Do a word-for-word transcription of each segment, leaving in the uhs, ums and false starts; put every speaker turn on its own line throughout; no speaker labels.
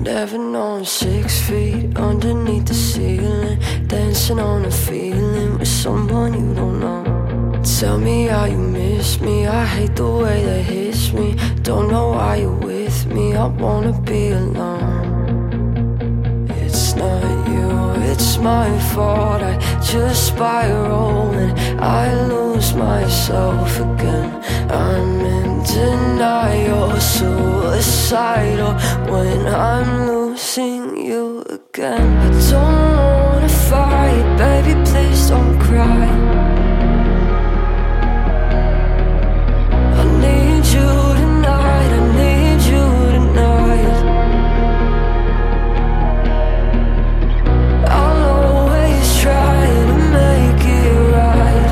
Never known six feet underneath the ceiling, dancing on a feeling with someone you don't know. Tell me how you miss me, I hate the way that hits me. Don't know why you're with me, I wanna be alone. It's not you, it's my fault, I just spiral and I lose myself again. I'm in denial, suicidal when I'm losing you again. I don't wanna fight, baby, please don't cry. I need you tonight, I need you tonight. I'll always try to make it right,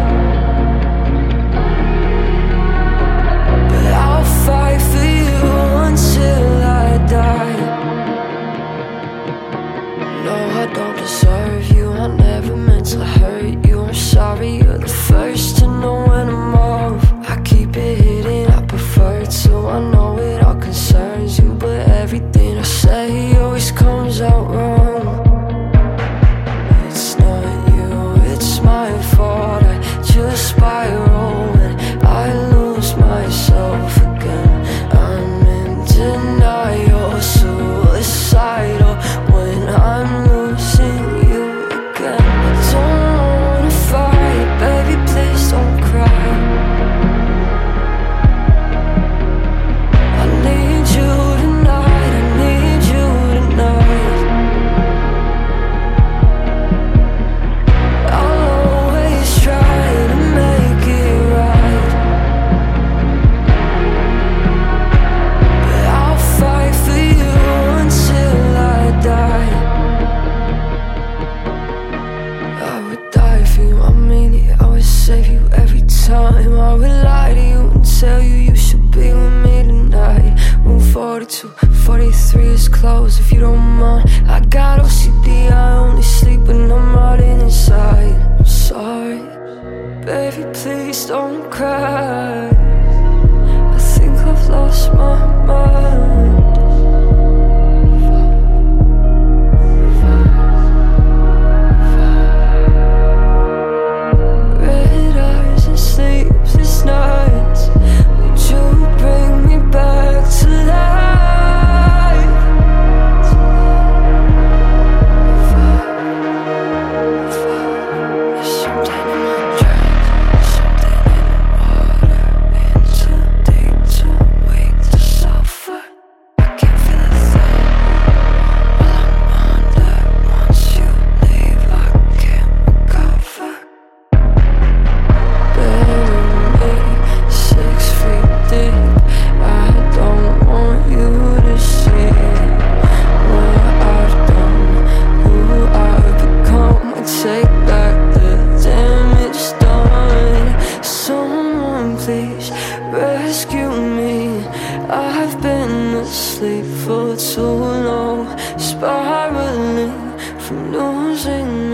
but I'll fight for you until I die. No, I don't deserve you, I never meant to hurt you. I'm sorry, you're the first to know when I'm off. I keep it hidden, I prefer to. I know it all concerns you, but everything I say always comes out wrong. It's not you, it's my fault, I just spiral and I lose myself again. I'm in denial, suicidal when I'm losing you again. I don't wanna fight, baby, please don't cry. I need you tonight, I need you tonight. I'll always try to make it right, but I'll fight for you until I die. I would die for you, I mean it, I would save you every time. I would lie to you and tell you you should be with me tonight. Room forty-two, forty-three is closed if you don't mind. I got O C D, I only sleep when I'm rotting inside. I'm sorry, baby, please don't cry. I think I've lost my mind. Red eyes and sleepless nights, would you bring me back to life? There's something in my dreams, something in the water, in too deep to wake the sulfur. I can't feel a thing while I'm under. Once you leave, I can't recover. Bury me six feet deep, I don't want you to see what I've done, who I've become. I take back the damage done. Someone please rescue me, I've been asleep for too long, spiraling from losing